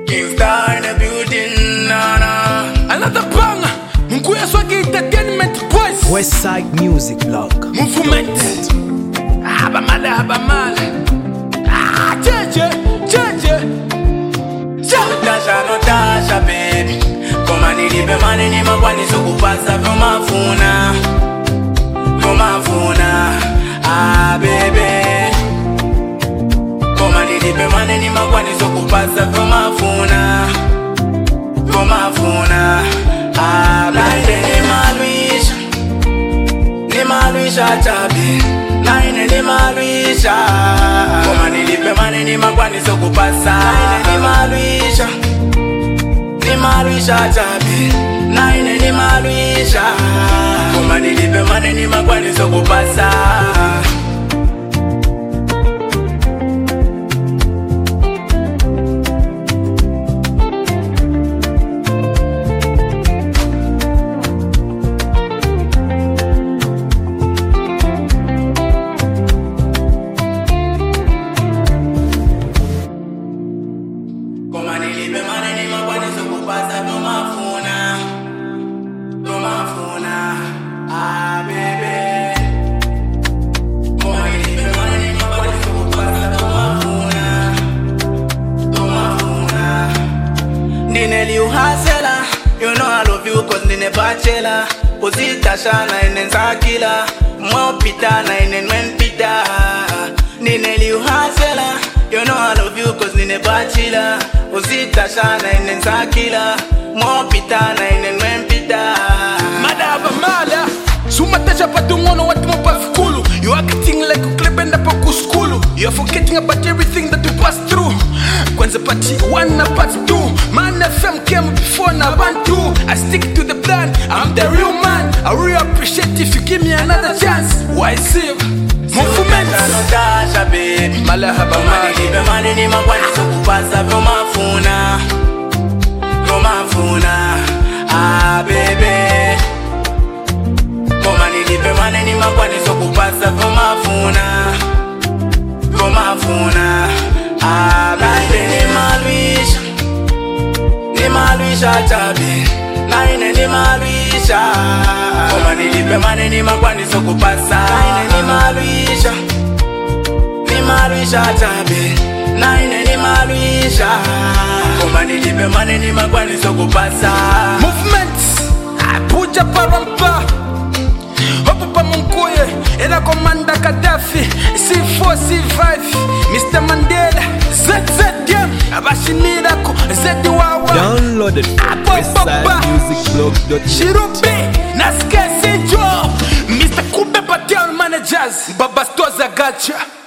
Kingstar in the building, nah. Another banger. Munkuya Swag Entertainment Boys. Westside Music Blog. Movement. Abamala. Change. Natasha, baby. Koma nilipe mane ni mabwani sokupasa Vomafuna. Baby. Koma nilipe mane ni mabwani sokupasa Vomafuna. Naine ni maluisha chabi. Naine ni maluisha. Koma nilipe mane ni mabwani sokupasa. Naine ni maluisha chabi. Naine ni maluisha. Koma nilipe mane ni mabwani sokupasa. You know I love you cause nine bachelor. Posita shana inen zakila. Mo pita na inen men pita. Nine liu hasela. You know I love you cause nine bachelor. Posita shana inen zakila. Mo pita na inen men pita. Madaba mala. Sumatasha patungono watu mapafikulu. You acting like a clip and up a school. You're forgetting about everything that you passed through. Kwanza party 1 na part 2. Man FM came before na 1, 2. I stick to the plan, I'm the real man. I really appreciate if you give me another chance. Why save? Movement. Natasha, baby. Malahaba mali. Libe mani ni mabwani sokupasa Vomafuna. Baby. Koma nilipe mani ni mabwani sokupasa Vomafuna. Naine ni maluisha chabi. Naine ni maluisha. Koma nilipe mane ni mabwani sokupasa. Naine ni maluisha chabi. Naine ni maluisha. Koma nilipe mane ni mabwani sokupasa. Movement. Abuja parampa. Hopo pa Munkuye. Ela komanda Gaddafi. C4, C5. Mr. Mandela. ZZM. Abashinirako. Zediwawa. Downloaded from WestsideMusicBlog.com. Shirubi. Naske Sinjo. Mr. Kube Batel Managers. Baba Stoza Gacha.